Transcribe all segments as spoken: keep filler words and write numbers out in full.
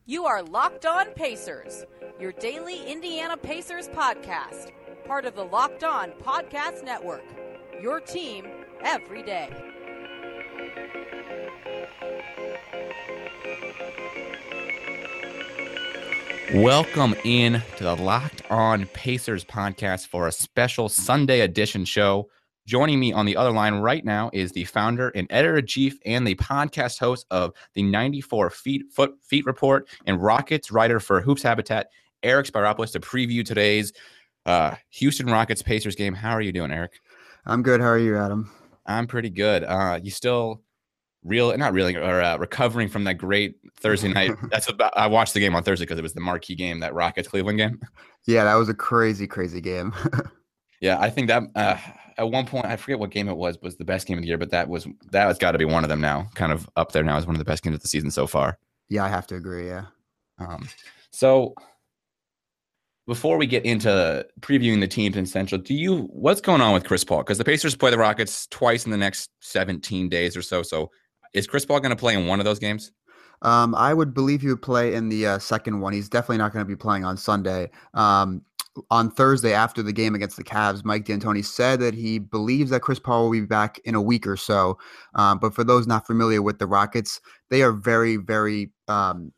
You are Locked On Pacers, your daily Indiana Pacers podcast, part of the Locked On Podcast Network, your team every day. Welcome in to the Locked On Pacers podcast for a special Sunday edition show. Joining me on the other line right now is the founder and editor-in-chief and the podcast host of the ninety-four Feet Foot Feet Report and Rockets writer for Hoops Habitat, Eric Spyropoulos, to preview today's uh, Houston Rockets Pacers game. How are you doing, Eric? I'm good. How are you, Adam? I'm pretty good. Uh, you still real, not reeling, or uh, recovering from that great Thursday night? That's about. I watched the game on Thursday because it was the marquee game, that Rockets Cleveland game. Yeah, that was a crazy, crazy game. Yeah, I think that uh, at one point, I forget what game it was, was the best game of the year, but that was that has got to be one of them now, kind of up there now as one of the best games of the season so far. Yeah, I have to agree, yeah. Um, so before we get into previewing the teams in Central, do you what's going on with Chris Paul? Because the Pacers play the Rockets twice in the next seventeen days or so. So is Chris Paul going to play in one of those games? Um, I would believe he would play in the uh, second one. He's definitely not going to be playing on Sunday. Um, on Thursday, after the game against the Cavs, Mike D'Antoni said that he believes that Chris Paul will be back in a week or so. Um, but for those not familiar with the Rockets, they are very, very um,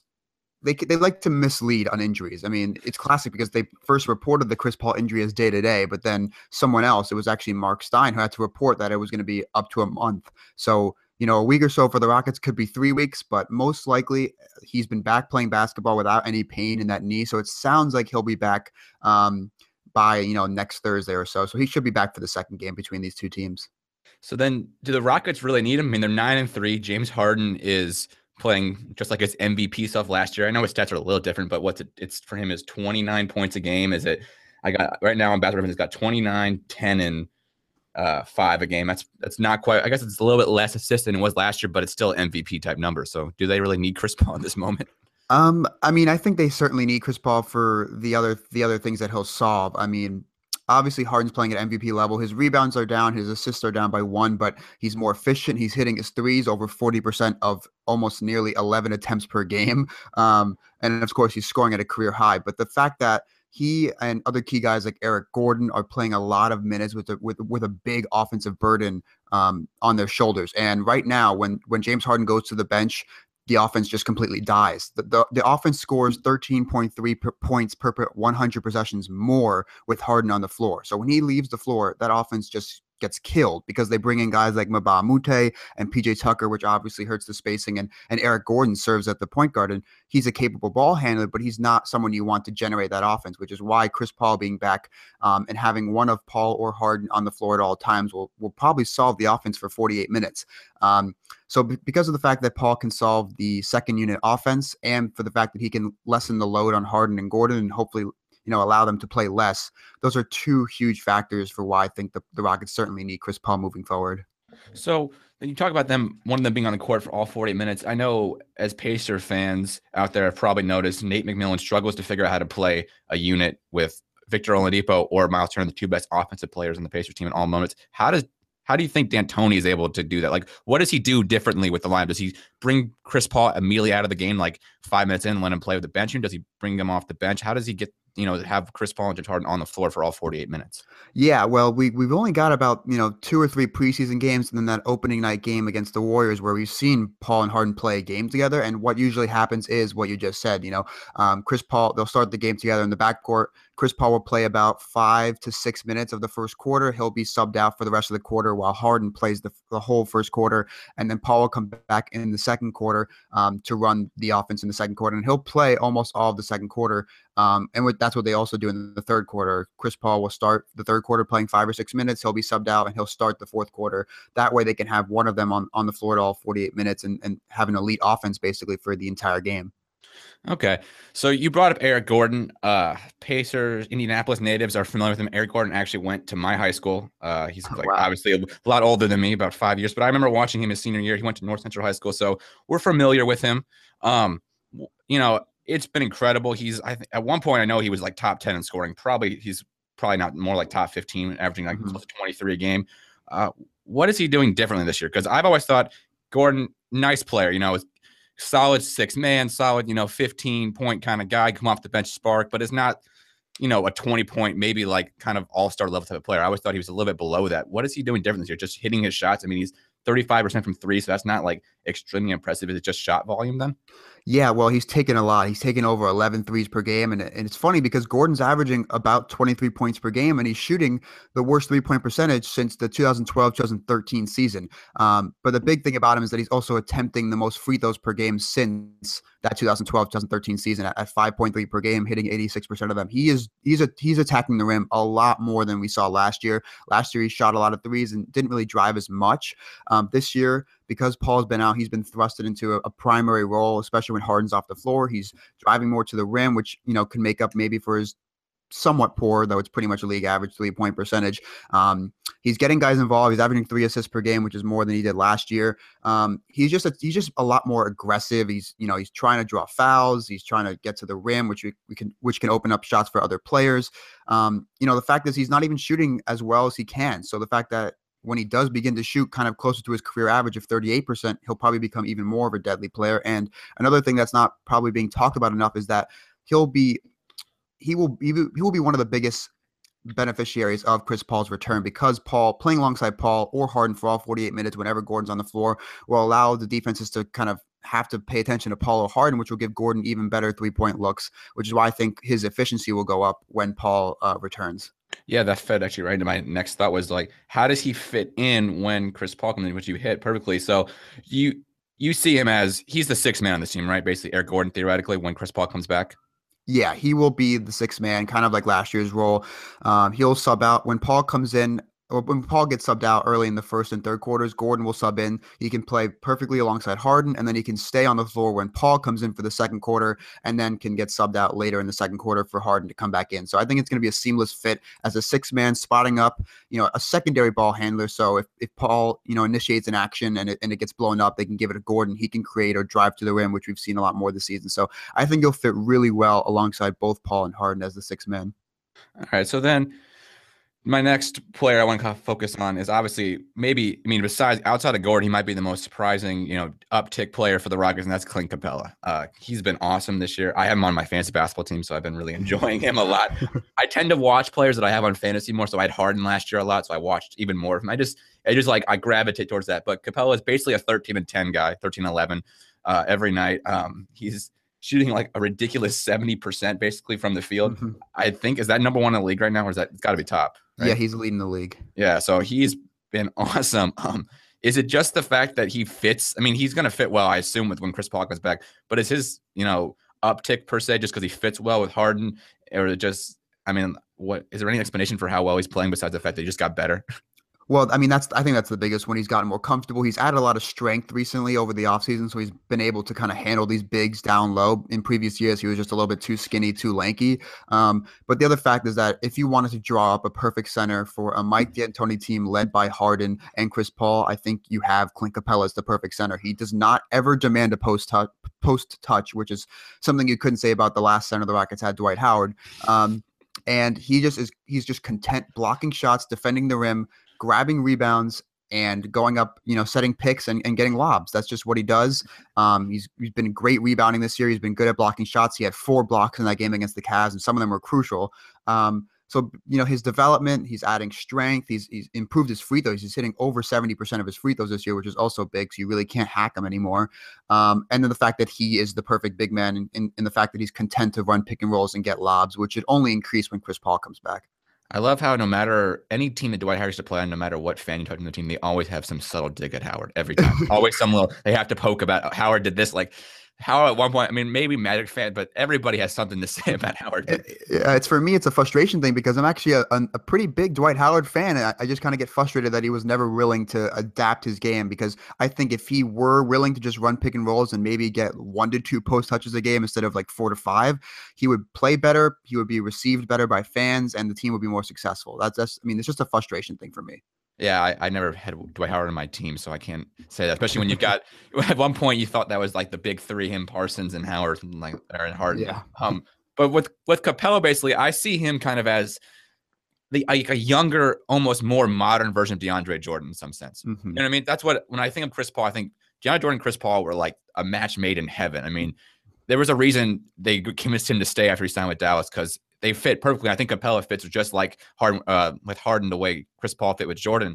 they they like to mislead on injuries. I mean, it's classic because they first reported the Chris Paul injury as day to day, but then someone else, it was actually Mark Stein, who had to report that it was going to be up to a month. So, you know, a week or so for the Rockets could be three weeks, but most likely he's been back playing basketball without any pain in that knee. So it sounds like he'll be back um, by, you know, next Thursday or so. So he should be back for the second game between these two teams. So then do the Rockets really need him? I mean, they're nine and three. James Harden is playing just like his M V P stuff last year. I know his stats are a little different, but what's it, it's for him is twenty-nine points a game. Is it, I got right now on Basketball Reference, it's got twenty-nine, ten, and uh, five a game. That's that's not quite. I guess it's a little bit less assists than it was last year, but it's still M V P type number. So, do they really need Chris Paul in this moment? Um, I mean, I think they certainly need Chris Paul for the other the other things that he'll solve. I mean, obviously Harden's playing at M V P level. His rebounds are down, his assists are down by one, but he's more efficient. He's hitting his threes over forty percent of almost nearly eleven attempts per game. Um, and of course, he's scoring at a career high. But the fact that he and other key guys like Eric Gordon are playing a lot of minutes with a, with with a big offensive burden um, on their shoulders. And right now, when when James Harden goes to the bench, the offense just completely dies. The, the, the offense scores thirteen point three per points per, per one hundred possessions more with Harden on the floor. So when he leaves the floor, that offense just gets killed because they bring in guys like Mbah a Moute and P J Tucker, which obviously hurts the spacing. And, and Eric Gordon serves at the point guard, and he's a capable ball handler, but he's not someone you want to generate that offense, which is why Chris Paul being back um, and having one of Paul or Harden on the floor at all times will, will probably solve the offense for forty-eight minutes. Um, so b- because of the fact that Paul can solve the second unit offense and for the fact that he can lessen the load on Harden and Gordon and hopefully you know, allow them to play less. Those are two huge factors for why I think the, the Rockets certainly need Chris Paul moving forward. So you talk about them, one of them being on the court for all forty minutes. I know as Pacer fans out there have probably noticed Nate McMillan struggles to figure out how to play a unit with Victor Oladipo or Miles Turner, the two best offensive players on the Pacers team in all moments. How does How do you think D'Antoni is able to do that? Like, what does he do differently with the line? Does he bring Chris Paul immediately out of the game, like five minutes in, let him play with the bench? Or does he bring him off the bench? How does he get, you know, have Chris Paul and James Harden on the floor for all forty-eight minutes? Yeah, well, we, we've only got about, you know, two or three preseason games and then that opening night game against the Warriors where we've seen Paul and Harden play a game together. And what usually happens is what you just said, you know, um, Chris Paul, they'll start the game together in the backcourt. Chris Paul will play about five to six minutes of the first quarter. He'll be subbed out for the rest of the quarter while Harden plays the, the whole first quarter. And then Paul will come back in the second quarter um, to run the offense in the second quarter. And he'll play almost all of the second quarter. Um, and with, that's what they also do in the third quarter. Chris Paul will start the third quarter playing five or six minutes. He'll be subbed out and he'll start the fourth quarter. That way they can have one of them on, on the floor at all forty-eight minutes and, and have an elite offense basically for the entire game. Okay. So you brought up Eric Gordon. Uh, Pacers, Indianapolis natives are familiar with him. Eric Gordon actually went to my high school. Uh, he's like, wow. obviously a lot older than me, about five years. But I remember watching him his senior year. He went to North Central High School. So we're familiar with him. Um, you know, it's been incredible. He's I th- at one point I know he was like top ten in scoring. Probably he's probably not more like top fifteen, averaging like mm-hmm. twenty-three a game. Uh, what is he doing differently this year? Because I've always thought Gordon, nice player, you know, solid six man, solid, you know, fifteen point kind of guy, come off the bench spark, but is not, you know, a twenty point, maybe like kind of all-star level type of player. I always thought he was a little bit below that. What is he doing different this year? Just hitting his shots. I mean, he's thirty-five percent from three, so that's not like extremely impressive. Is it just shot volume then? Yeah, well, he's taken a lot. He's taken over eleven threes per game. And, and it's funny because Gordon's averaging about twenty-three points per game, and he's shooting the worst three-point percentage since the two thousand twelve two thousand thirteen season. Um, but the big thing about him is that he's also attempting the most free throws per game since that two thousand twelve two thousand thirteen season at, at five point three per game, hitting eighty-six percent of them. He is he's a he's attacking the rim a lot more than we saw last year. Last year, he shot a lot of threes and didn't really drive as much. Um, this year, because Paul's been out, he's been thrusted into a, a primary role, especially when Harden's off the floor. He's driving more to the rim, which, you know, can make up maybe for his somewhat poor, though it's pretty much a league average three-point percentage. Um, he's getting guys involved. He's averaging three assists per game, which is more than he did last year. Um, he's just a, he's just a lot more aggressive. He's, you know, he's trying to draw fouls. He's trying to get to the rim, which we, we can which can open up shots for other players. Um, you know, the fact is he's not even shooting as well as he can. So the fact that when he does begin to shoot kind of closer to his career average of thirty-eight percent, he'll probably become even more of a deadly player. And another thing that's not probably being talked about enough is that he'll be he will he will be one of the biggest beneficiaries of Chris Paul's return, because Paul playing alongside Paul or Harden for all forty-eight minutes whenever Gordon's on the floor will allow the defenses to kind of have to pay attention to Paul or Harden, which will give Gordon even better three-point looks, which is why I think his efficiency will go up when Paul uh, returns. Yeah, that fed actually right into my next thought was like, how does he fit in when Chris Paul comes in, which you hit perfectly. So you you see him as he's the sixth man on this team, right? Basically Eric Gordon theoretically when Chris Paul comes back. Yeah, he will be the sixth man, kind of like last year's role. Um, he'll sub out when Paul comes in. Or when Paul gets subbed out early in the first and third quarters, Gordon will sub in. He can play perfectly alongside Harden, and then he can stay on the floor when Paul comes in for the second quarter, and then can get subbed out later in the second quarter for Harden to come back in. So I think it's going to be a seamless fit as a six-man spotting up, you know, a secondary ball handler. So if, if Paul, you know, initiates an action and it, and it gets blown up, they can give it to Gordon. He can create or drive to the rim, which we've seen a lot more this season. So I think he'll fit really well alongside both Paul and Harden as the six man. All right, so then my next player I want to focus on is obviously maybe, I mean, besides outside of Gordon, he might be the most surprising, you know, uptick player for the Rockets, and that's Clint Capella. Uh, he's been awesome this year. I have him on my fantasy basketball team, so I've been really enjoying him a lot. I tend to watch players that I have on fantasy more, so I had Harden last year a lot, so I watched even more of him. I just, I just like, I gravitate towards that. But Capella is basically a thirteen and ten guy, thirteen eleven uh, every night. Um, he's shooting like a ridiculous seventy percent basically from the field. Mm-hmm. I think, is that number one in the league right now, or is that, it's got to be top? Right? Yeah, he's leading the league. Yeah, so he's been awesome. Um, is it just the fact that he fits? I mean, he's going to fit well, I assume, with when Chris Paul comes back. But is his, you know, uptick per se just because he fits well with Harden, or is it just? I mean, what is there any explanation for how well he's playing besides the fact that he just got better? Well, I mean, that's I think that's the biggest one. He's gotten more comfortable. He's added a lot of strength recently over the offseason, so he's been able to kind of handle these bigs down low. In previous years, he was just a little bit too skinny, too lanky. Um, but the other fact is that if you wanted to draw up a perfect center for a Mike D'Antoni team led by Harden and Chris Paul, I think you have Clint Capella as the perfect center. He does not ever demand a post touch, post touch, which is something you couldn't say about the last center the Rockets had, Dwight Howard. Um, and he just is he's just content blocking shots, defending the rim, grabbing rebounds, and going up, you know, setting picks and, and getting lobs. That's just what he does. Um, he's he's been great rebounding this year. He's been good at blocking shots. He had four blocks in that game against the Cavs, and some of them were crucial. Um, so, you know, his development, he's adding strength. He's he's improved his free throws. He's hitting over seventy percent of his free throws this year, which is also big. So you really can't hack him anymore. Um, and then the fact that he is the perfect big man, and, and, and the fact that he's content to run pick and rolls and get lobs, which should only increase when Chris Paul comes back. I love how no matter any team that Dwight Howard used to play on, no matter what fan you touch on the team, they always have some subtle dig at Howard every time. Always some little, they have to poke about Howard did this. Like Howard at one point, I mean, maybe Magic fan, but everybody has something to say about Howard. Yeah, it's for me, it's a frustration thing because I'm actually a, a, a pretty big Dwight Howard fan. And I, I just kind of get frustrated that he was never willing to adapt his game, because I think if he were willing to just run pick and rolls and maybe get one to two post touches a game instead of like four to five, he would play better. He would be received better by fans, and the team would be more successful. That's, that's I mean, it's just a frustration thing for me. Yeah, I, I never had Dwight Howard on my team, so I can't say that. Especially when you've got at one point you thought that was like the big three, him, Parsons, and Howard, and like Aaron Harden. Yeah. Um, but with with Capella, basically, I see him kind of as the like a younger, almost more modern version of DeAndre Jordan in some sense. Mm-hmm. You know what I mean? That's what when I think of Chris Paul, I think DeAndre Jordan and Chris Paul were like a match made in heaven. I mean, there was a reason they convinced him to stay after he signed with Dallas because they fit perfectly. I think Capella fits just like Harden, uh, with Harden the way Chris Paul fit with Jordan.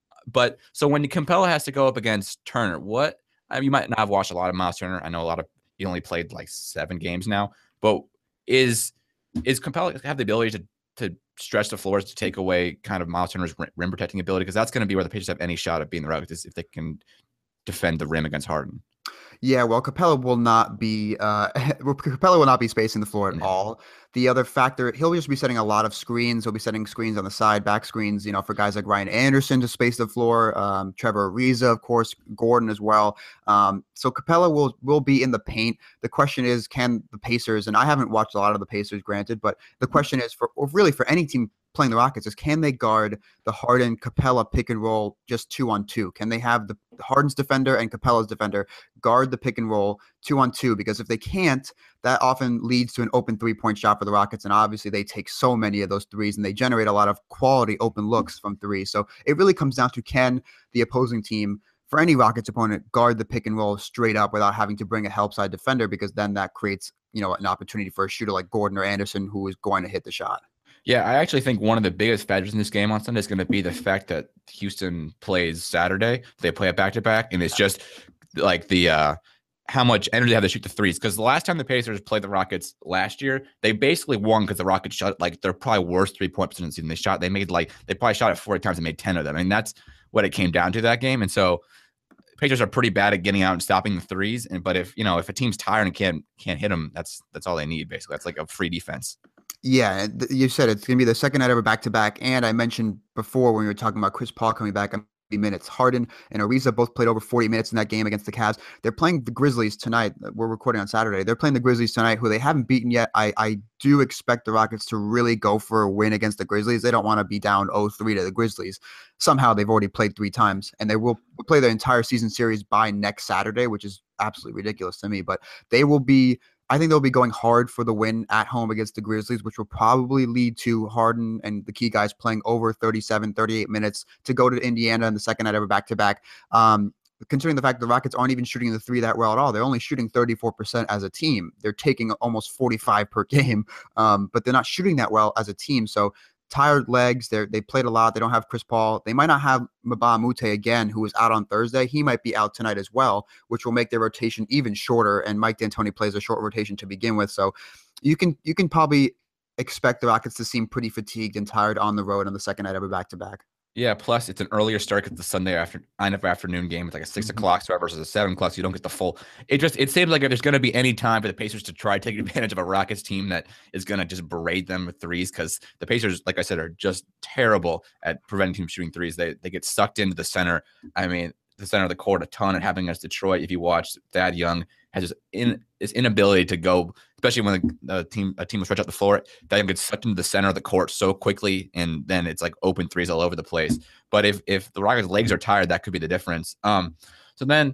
But so when Capella has to go up against Turner, what I mean, you might not have watched a lot of Miles Turner. I know a lot of he only played like seven games now, but is is Capella have the ability to to stretch the floors to take away kind of Miles Turner's rim protecting ability? Because that's going to be where the Pacers have any shot at being the Rockets is if they can defend the rim against Harden. Yeah, well, Capella will not be uh, Capella will not be spacing the floor at No. all. The other factor, he'll just be setting a lot of screens. He'll be setting screens on the side, back screens, you know, for guys like Ryan Anderson to space the floor, um, Trevor Ariza, of course, Gordon as well. Um, so Capella will will be in the paint. The question is, can the Pacers, and I haven't watched a lot of the Pacers, granted, but the question is for or really for any team playing the Rockets is can they guard the Harden Capella pick and roll just two on two? Can they have the Harden's defender and Capella's defender guard the pick and roll two on two? Because if they can't, that often leads to an open three point shot for the Rockets. And obviously they take so many of those threes and they generate a lot of quality open looks from three. So it really comes down to can the opposing team, for any Rockets opponent, guard the pick and roll straight up without having to bring a help side defender, because then that creates, you know, an opportunity for a shooter like Gordon or Anderson who is going to hit the shot. Yeah, I actually think one of the biggest factors in this game on Sunday is going to be the fact that Houston plays Saturday. They play it back to back, and it's just like the uh, how much energy they have to shoot the threes. Because the last time the Pacers played the Rockets last year, they basically won because the Rockets shot like their probably worst three point percentage. And they shot, they made like they probably shot it forty times and made ten of them. I mean, that's what it came down to that game. And so Pacers are pretty bad at getting out and stopping the threes. And but if you know if a team's tired and can't can't hit them, that's that's all they need basically. That's like a free defense. Yeah, you said it's going to be the second night of a back-to-back, and I mentioned before when we were talking about Chris Paul coming back, minutes. Harden and Ariza both played over forty minutes in that game against the Cavs. They're playing the Grizzlies tonight. We're recording on Saturday. They're playing the Grizzlies tonight, who they haven't beaten yet. I, I do expect the Rockets to really go for a win against the Grizzlies. They don't want to be down oh three to the Grizzlies. Somehow they've already played three times, and they will play their entire season series by next Saturday, which is absolutely ridiculous to me. But they will be I think they'll be going hard for the win at home against the Grizzlies, which will probably lead to Harden and the key guys playing over thirty-seven, thirty-eight minutes to go to Indiana in the second night of a back-to-back. Um, considering the fact the Rockets aren't even shooting the three that well at all. They're only shooting thirty-four percent as a team. They're taking almost forty-five per game, um, but they're not shooting that well as a team. So tired legs. They they played a lot. They don't have Chris Paul. They might not have Mbah a Moute again, who is out on Thursday. He might be out tonight as well, which will make their rotation even shorter. And Mike D'Antoni plays a short rotation to begin with. So you can you can probably expect the Rockets to seem pretty fatigued and tired on the road on the second night of a back-to-back. Yeah, plus it's an earlier start because the Sunday after kind of afternoon game. It's like a six Mm-hmm. o'clock start versus a seven o'clock, so you don't get the full. It just it seems like if there's going to be any time for the Pacers to try taking advantage of a Rockets team that is going to just berate them with threes, because the Pacers, like I said, are just terrible at preventing teams shooting threes. They they get sucked into the center. I mean, the center of the court a ton. And happening against Detroit, if you watch, Thad Young has just in this inability to go, especially when the, the team a team will stretch out the floor. Thad Young gets sucked into the center of the court so quickly, and then it's like open threes all over the place. But if if the Rockets' legs are tired, that could be the difference. Um, so then,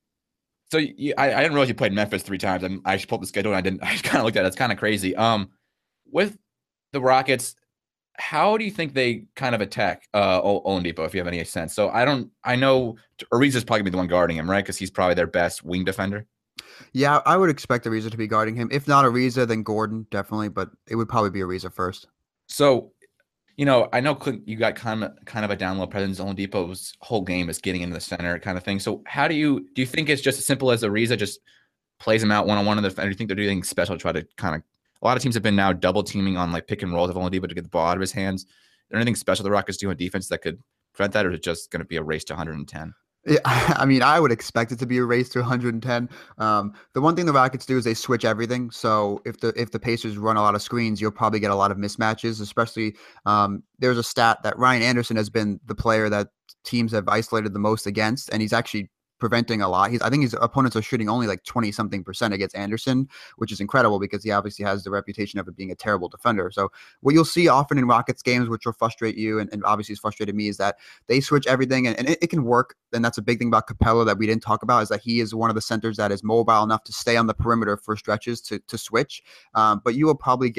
so you, I, I didn't realize you played Memphis three times. I'm, I just pulled up the schedule and I didn't. I just kind of looked at it. It's kind of crazy. Um, with the Rockets, how do you think they kind of attack uh Oladipo, if you have any sense? So I don't. I know Ariza's probably gonna be the one guarding him, right? Because he's probably their best wing defender. Yeah, I would expect Ariza to be guarding him. If not Ariza, then Gordon, definitely. But it would probably be Ariza first. So, you know, I know you got kind of kind of a down low presence. Oladipo's whole game is getting into the center kind of thing. So how do you do you think it's just as simple as Ariza just plays him out one on one in the defense? Do you think they're doing anything special to try to kind of? A lot of teams have been now double teaming on like pick and rolls of Oladipo to get the ball out of his hands. Is there anything special the Rockets do on defense that could prevent that, or is it just going to be a race to one hundred ten? Yeah, I mean, I would expect it to be a race to one hundred ten. Um, the one thing the Rockets do is they switch everything. So if the if the Pacers run a lot of screens, you'll probably get a lot of mismatches. Especially um, there's a stat that Ryan Anderson has been the player that teams have isolated the most against, and he's actually preventing a lot. He's I think his opponents are shooting only like twenty something percent against Anderson, which is incredible because he obviously has the reputation of it being a terrible defender. So what you'll see often in Rockets games, which will frustrate you and, and obviously has frustrated me, is that they switch everything and, and it, it can work. And that's a big thing about Capella that we didn't talk about, is that he is one of the centers that is mobile enough to stay on the perimeter for stretches to to switch. Um, but you will probably get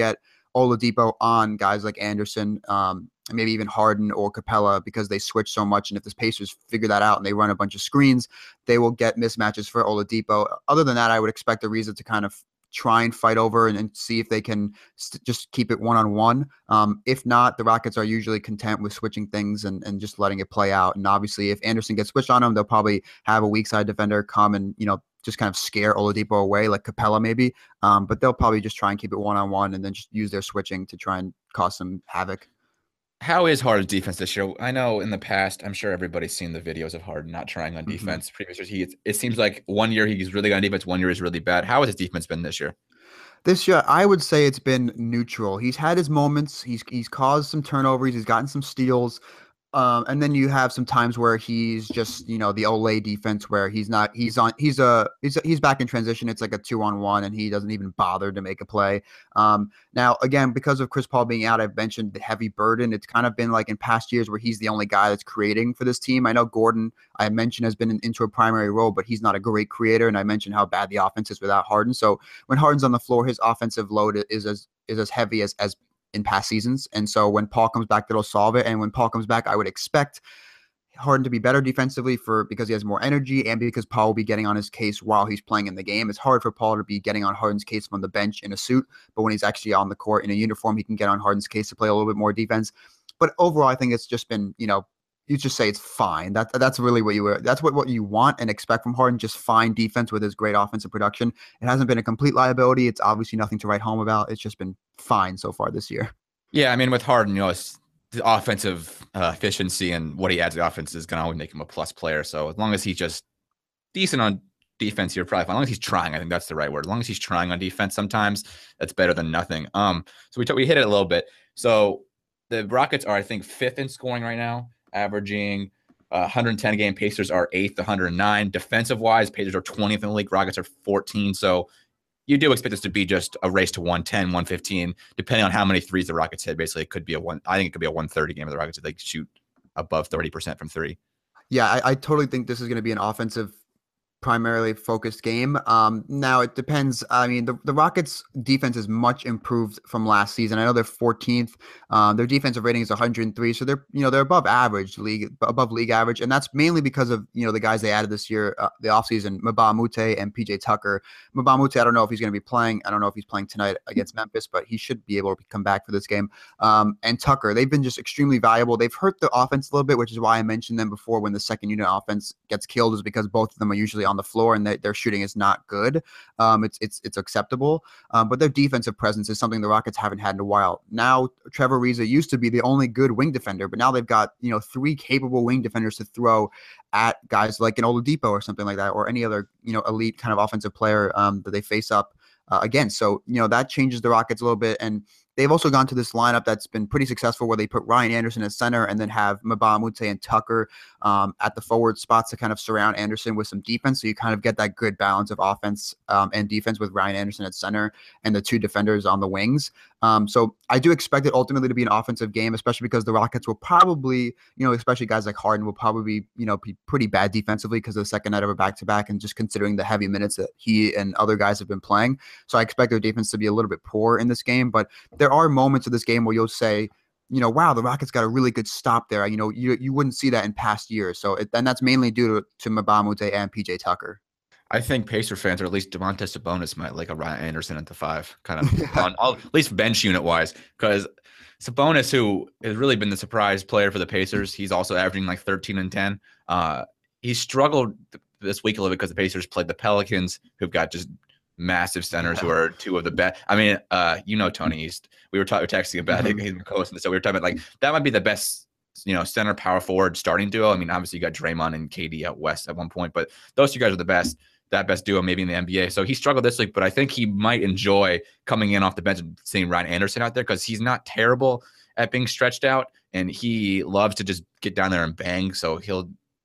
Oladipo on guys like Anderson, um, and maybe even Harden or Capella because they switch so much. And if the Pacers figure that out and they run a bunch of screens, they will get mismatches for Oladipo. Other than that, I would expect Ariza to kind of try and fight over and, and see if they can st- just keep it one-on-one. Um, if not, the Rockets are usually content with switching things and, and just letting it play out. And obviously, if Anderson gets switched on them, they'll probably have a weak side defender come and, you know, just kind of scare Oladipo away, like Capella maybe. Um, but they'll probably just try and keep it one-on-one and then just use their switching to try and cause some havoc. How is Harden's defense this year? I know in the past, I'm sure everybody's seen the videos of Harden not trying on defense. Mm-hmm. Previous years, he it seems like one year he's really good on defense, one year he's really bad. How has his defense been this year? This year, I would say it's been neutral. He's had his moments. He's he's caused some turnovers. He's gotten some steals. Um, and then you have some times where he's just, you know, the Olay defense where he's not, he's on, he's a, he's, a, he's back in transition. It's like a two on one and he doesn't even bother to make a play. Um, now, again, because of Chris Paul being out, I've mentioned the heavy burden. It's kind of been like in past years where he's the only guy that's creating for this team. I know Gordon, I mentioned, has been in, into a primary role, but he's not a great creator. And I mentioned how bad the offense is without Harden. So when Harden's on the floor, his offensive load is as, is as heavy as, as, in past seasons. And so when Paul comes back, that'll solve it. And when Paul comes back, I would expect Harden to be better defensively for because he has more energy and because Paul will be getting on his case while he's playing in the game. It's hard for Paul to be getting on Harden's case from the bench in a suit, but when he's actually on the court in a uniform, he can get on Harden's case to play a little bit more defense. But overall, I think it's just been, you know, you just say it's fine. That that's really what you were. That's what, what you want and expect from Harden. Just fine defense with his great offensive production. It hasn't been a complete liability. It's obviously nothing to write home about. It's just been fine so far this year. Yeah, I mean, with Harden, you know, it's the offensive uh, efficiency and what he adds to the offense is going to always make him a plus player. So as long as he's just decent on defense, you're probably fine. As long as he's trying, I think that's the right word. As long as he's trying on defense, sometimes that's better than nothing. Um, so we t- we hit it a little bit. So the Rockets are, I think, fifth in scoring right now, averaging uh, one hundred ten a game. Pacers are eighth, one hundred nine. Defensive wise, Pacers are twentieth in the league. Rockets are fourteen. So you do expect this to be just a race to one ten, one fifteen, depending on how many threes the Rockets hit. Basically, it could be a one. I think it could be a one thirty game of the Rockets if they shoot above thirty percent from three. Yeah, I, I totally think this is going to be an offensive primarily focused game. Um, now it depends. I mean, the, the Rockets defense is much improved from last season. I know they're fourteenth. Um, their defensive rating is one hundred three. So they're, you know, they're above average league, above league average. And that's mainly because of, you know, the guys they added this year, uh, the offseason, Mbah a Moute and P J Tucker. Mbah a Moute, I don't know if he's going to be playing. I don't know if he's playing tonight against Memphis, but he should be able to come back for this game. Um, and Tucker, they've been just extremely valuable. They've hurt the offense a little bit, which is why I mentioned them before when the second unit offense gets killed, is because both of them are usually on the floor and they, their shooting is not good. Um, it's it's it's acceptable, um, but their defensive presence is something the Rockets haven't had in a while. Now, Trevor Ariza used to be the only good wing defender, but now they've got, you know, three capable wing defenders to throw at guys like an Oladipo or something like that, or any other, you know, elite kind of offensive player um, that they face up uh, against. So, you know, that changes the Rockets a little bit. And they've also gone to this lineup that's been pretty successful where they put Ryan Anderson at center and then have Mbah a Moute and Tucker um, at the forward spots to kind of surround Anderson with some defense. So you kind of get that good balance of offense um, and defense with Ryan Anderson at center and the two defenders on the wings. Um, so I do expect it ultimately to be an offensive game, especially because the Rockets will probably, you know, especially guys like Harden will probably, you know, be pretty bad defensively because of the second night of a back-to-back and just considering the heavy minutes that he and other guys have been playing. So I expect their defense to be a little bit poor in this game, but there are moments of this game where you'll say, you know, wow, the Rockets got a really good stop there. You know, you you wouldn't see that in past years. So it, and that's mainly due to, to Mbah a Moute and P J Tucker. I think Pacer fans, or at least Domantas Sabonis, might like a Ryan Anderson at the five, kind of yeah. on all, at least bench unit wise, because Sabonis, who has really been the surprise player for the Pacers, he's also averaging like thirteen and ten. Uh, he struggled this week a little bit because the Pacers played the Pelicans, who've got just massive centers who are two of the best. I mean, uh, you know, Tony, he's, we were talking, texting about it. He's been coasting, so we were talking about like that might be the best, you know, center power forward starting duo. I mean, obviously you got Draymond and K D out west at one point, but those two guys are the best. That best duo maybe in the N B A. So he struggled this week, but I think he might enjoy coming in off the bench and seeing Ryan Anderson out there because he's not terrible at being stretched out, and he loves to just get down there and bang. So he'll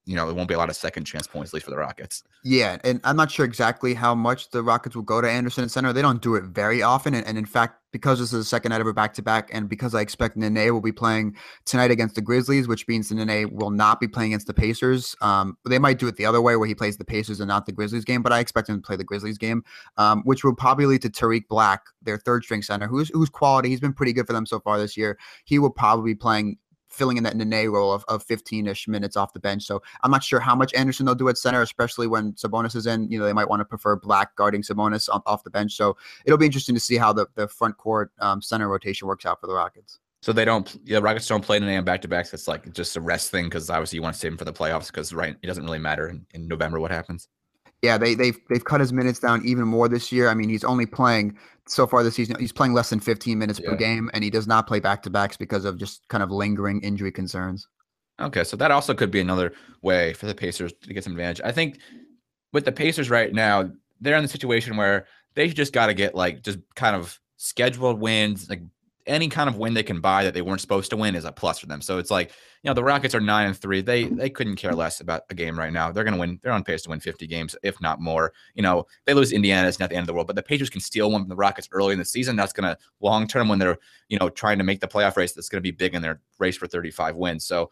you know, it won't be a lot of second chance points, at least for the Rockets. Yeah, and I'm not sure exactly how much the Rockets will go to Anderson at center. They don't do it very often, and, and in fact, because this is the second night of a back-to-back, and because I expect Nene will be playing tonight against the Grizzlies, which means Nene will not be playing against the Pacers. Um, they might do it the other way, where he plays the Pacers and not the Grizzlies game, but I expect him to play the Grizzlies game, um, which will probably lead to Tariq Black, their third-string center, who's who's quality. He's been pretty good for them so far this year. He will probably be playing filling in that Nene role of, of fifteen-ish minutes off the bench. So I'm not sure how much Anderson they'll do at center, especially when Sabonis is in. You know, they might want to prefer Black guarding Sabonis off, off the bench. So it'll be interesting to see how the, the front court um, center rotation works out for the Rockets. So they don't, the Rockets don't play Nene on back-to-backs. It's like just a rest thing because obviously you want to save him for the playoffs because right, it doesn't really matter in, in November what happens. Yeah, they, they've they've cut his minutes down even more this year. I mean, he's only playing so far this season. He's playing less than fifteen minutes yeah. per game, and he does not play back-to-backs because of just kind of lingering injury concerns. Okay, so that also could be another way for the Pacers to get some advantage. I think with the Pacers right now, they're in the situation where they just got to get like just kind of scheduled wins, like any kind of win they can buy that they weren't supposed to win is a plus for them. So it's like, you know, the Rockets are nine and three. They they couldn't care less about a game right now. They're going to win. They're on pace to win fifty games, if not more. You know, they lose Indiana, it's not the end of the world, but the Pacers can steal one from the Rockets early in the season. That's going to long term when they're, you know, trying to make the playoff race, that's going to be big in their race for thirty-five wins. So,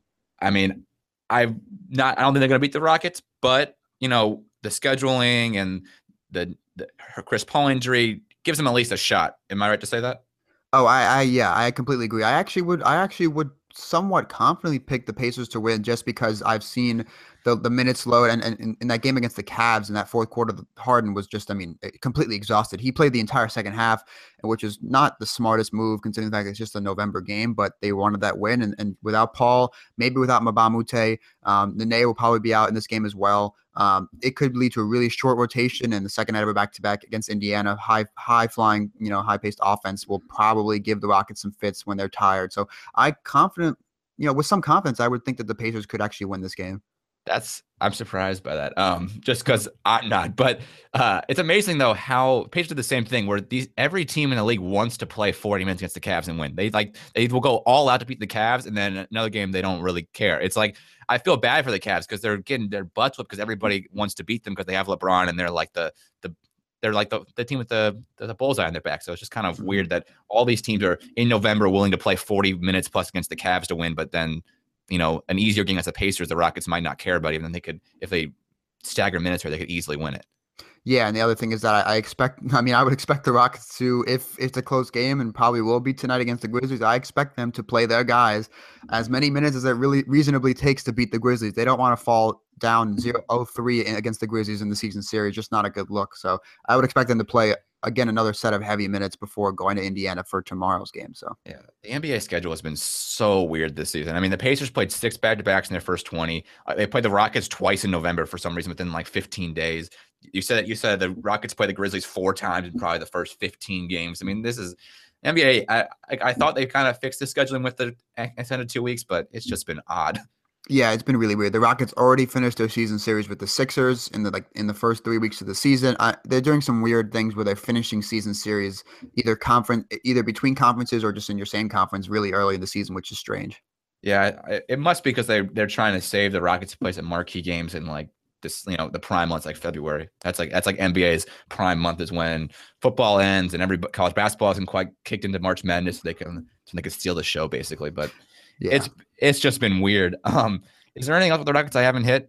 I mean, I've not, I don't think they're going to beat the Rockets, but, you know, the scheduling and the, the her Chris Paul injury gives them at least a shot. Am I right to say that? Oh, I, I, yeah, I completely agree. I actually would, I actually would somewhat confidently pick the Pacers to win just because I've seen the the minutes load and, and in that game against the Cavs in that fourth quarter, Harden was just, I mean, completely exhausted. He played the entire second half, which is not the smartest move considering the fact it's just a November game, but they wanted that win. And, and without Paul, maybe without Mbah a Moute, um, Nene will probably be out in this game as well. Um, it could lead to a really short rotation, and the second night of a back-to-back against Indiana, high, high-flying, you know, high-paced offense will probably give the Rockets some fits when they're tired. So I confident, you know, with some confidence, I would think that the Pacers could actually win this game. That's, I'm surprised by that. Um, just because I'm not, but uh, it's amazing though how Pacers do the same thing where these every team in the league wants to play forty minutes against the Cavs and win. They like they will go all out to beat the Cavs, and then another game they don't really care. It's like I feel bad for the Cavs because they're getting their butts whipped because everybody wants to beat them because they have LeBron and they're like the the they're like the, the team with the, the the bullseye on their back. So it's just kind of weird that all these teams are in November willing to play forty minutes plus against the Cavs to win, but then, you know, an easier game as the Pacers, the Rockets might not care about it. Even then they could, if they stagger minutes here, they could easily win it. Yeah, and the other thing is that I, I expect, I mean, I would expect the Rockets to, if it's a close game and probably will be tonight against the Grizzlies, I expect them to play their guys as many minutes as it really reasonably takes to beat the Grizzlies. They don't want to fall down zero oh three against the Grizzlies in the season series, just not a good look. So I would expect them to play, again, another set of heavy minutes before going to Indiana for tomorrow's game. So yeah, the N B A schedule has been so weird this season. I mean, the Pacers played six back-to-backs in their first twenty. Uh, they played the Rockets twice in November for some reason within like fifteen days. You said you said the Rockets play the Grizzlies four times in probably the first fifteen games. I mean, this is N B A. I I, I thought they kind of fixed the scheduling with the extended two weeks, but it's just been odd. Yeah, it's been really weird. The Rockets already finished their season series with the Sixers in the like in the first three weeks of the season. I, they're doing some weird things where they're finishing season series either conference, either between conferences or just in your same conference really early in the season, which is strange. Yeah, it must be because they they're trying to save the Rockets' place at marquee games in like this, you know, the prime months like February. That's like that's like N B A's prime month is when football ends and every college basketball hasn't quite kicked into March Madness. So they can so they can steal the show basically, but. Yeah. It's it's just been weird. Um, is there anything else with the Rockets I haven't hit?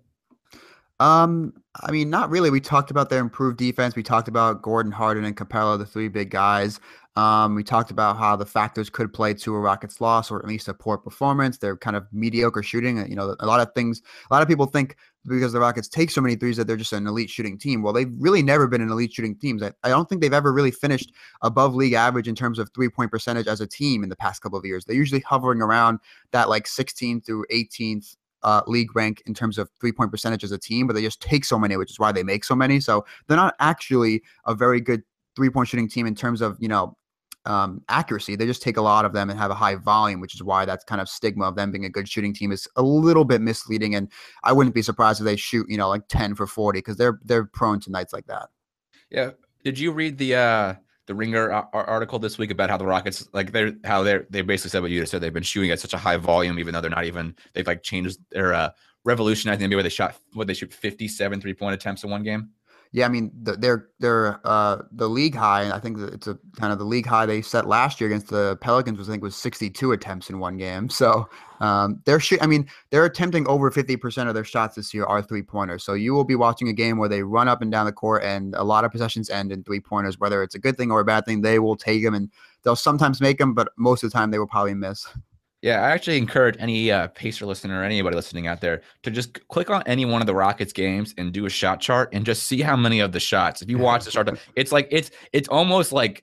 Um, I mean, not really. We talked about their improved defense. We talked about Gordon, Harden, and Capella, the three big guys. Um, we talked about how the factors could play to a Rockets loss or at least a poor performance. They're kind of mediocre shooting. You know, a lot of things, a lot of people think because the Rockets take so many threes that they're just an elite shooting team. Well, they've really never been an elite shooting team. I, I don't think they've ever really finished above league average in terms of three-point percentage as a team in the past couple of years. They're usually hovering around that like sixteenth through eighteenth Uh, league rank in terms of three-point percentage as a team, but they just take so many, which is why they make so many. So they're not actually a very good three-point shooting team in terms of, you know, um, accuracy. They just take a lot of them and have a high volume, which is why that's kind of stigma of them being a good shooting team is a little bit misleading. And I wouldn't be surprised if they shoot, you know, like ten for forty because they're they're prone to nights like that. Yeah. Did you read the uh the Ringer article this week about how the Rockets, like they're how they're they basically said what you just said, they've been shooting at such a high volume, even though they're not even they've like changed their uh revolutionized the N B A where they shot what they shoot fifty-seven three point attempts in one game. Yeah, I mean, the, they're they're uh, the league high. I think that it's a kind of the league high they set last year against the Pelicans was I think was sixty-two attempts in one game. So um, they're sh- I mean, they're attempting over fifty percent of their shots this year are three pointers. So you will be watching a game where they run up and down the court, and a lot of possessions end in three pointers. Whether it's a good thing or a bad thing, they will take them, and they'll sometimes make them, but most of the time they will probably miss. Yeah, I actually encourage any uh, Pacer listener or anybody listening out there to just click on any one of the Rockets games and do a shot chart and just see how many of the shots. If you watch the start, it's like it's it's almost like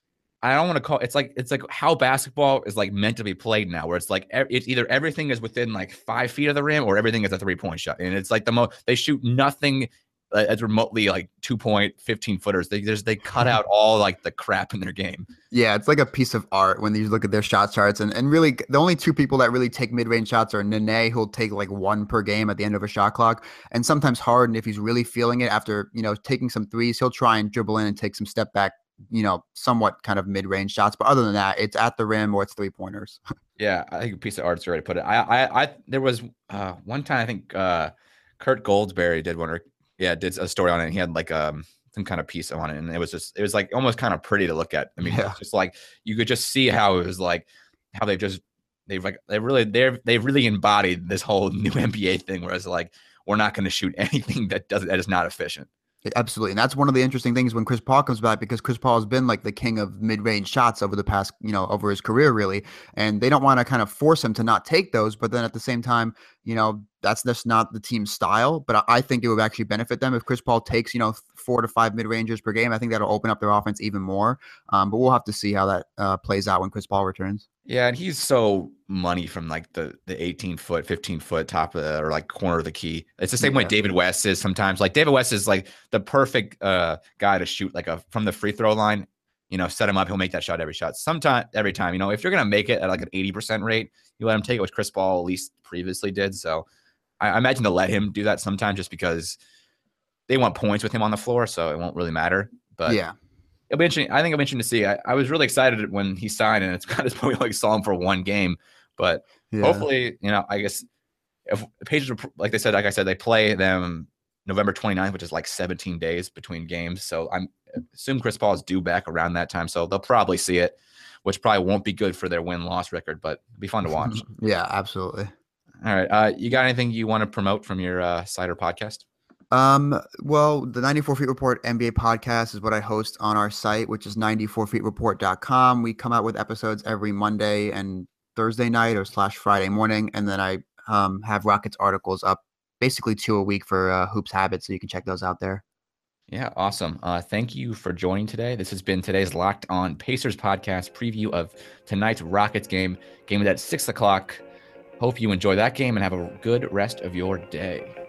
I don't want to call it's like it's like how basketball is like meant to be played now, where it's like it's either everything is within like five feet of the rim or everything is a three point shot, and it's like the most they shoot nothing uh, as remotely like two point fifteen footers. They just they cut out all like the crap in their game. Yeah, it's like a piece of art when you look at their shot charts. And, and really, the only two people that really take mid-range shots are Nene, who'll take like one per game at the end of a shot clock. And sometimes Harden, if he's really feeling it after, you know, taking some threes, he'll try and dribble in and take some step back, you know, somewhat kind of mid-range shots. But other than that, it's at the rim or it's three-pointers. Yeah, I think a piece of art's the way to put it. I, I, I there was uh, one time I think uh, Kurt Goldsberry did one, or yeah, did a story on it. And he had like um. some kind of piece on it, and it was just it was like almost kind of pretty to look at. I mean, yeah. It's just like you could just see how it was like how they've just they've like they really they're they've really embodied this whole new N B A thing, where it's like we're not going to shoot anything that doesn't that is not efficient. Absolutely. And that's one of the interesting things when Chris Paul comes back, because Chris Paul has been like the king of mid-range shots over the past, you know, over his career, really. And they don't want to kind of force him to not take those. But then at the same time, you know, that's just not the team's style. But I think it would actually benefit them if Chris Paul takes, you know, four to five mid-rangers per game. I think that'll open up their offense even more. Um, but we'll have to see how that uh, plays out when Chris Paul returns. Yeah, and he's so money from like the the eighteen foot, fifteen foot top of the, or like corner of the key. It's the same yeah. way David West is sometimes. Like David West is like the perfect uh, guy to shoot like a from the free throw line. You know, set him up, he'll make that shot every shot. Sometime every time. You know, if you're gonna make it at like an eighty percent rate, you let him take it, which Chris Paul at least previously did. So I, I imagine to let him do that sometimes, just because they want points with him on the floor, so it won't really matter. But yeah. It'll be interesting. I think it'll be interesting to see. I, I was really excited when he signed, and it's kind of we only saw him for one game. But yeah. hopefully, you know, I guess if the Pacers, like they said, like I said, they play them November twenty-ninth, which is like seventeen days between games. So I'm assume Chris Paul is due back around that time. So they'll probably see it, which probably won't be good for their win-loss record, but it'll be fun to watch. Yeah, absolutely. All right. Uh, you got anything you want to promote from your uh, Cider podcast? Um, well, the ninety-four Feet Report N B A podcast is what I host on our site, which is ninety-four feet report dot com. We come out with episodes every Monday and Thursday night or slash Friday morning. And then I um, have Rockets articles up basically two a week for uh, Hoops Habits. So you can check those out there. Yeah, awesome. Uh, thank you for joining today. This has been today's Locked On Pacers podcast preview of tonight's Rockets game. Game is at six o'clock. Hope you enjoy that game and have a good rest of your day.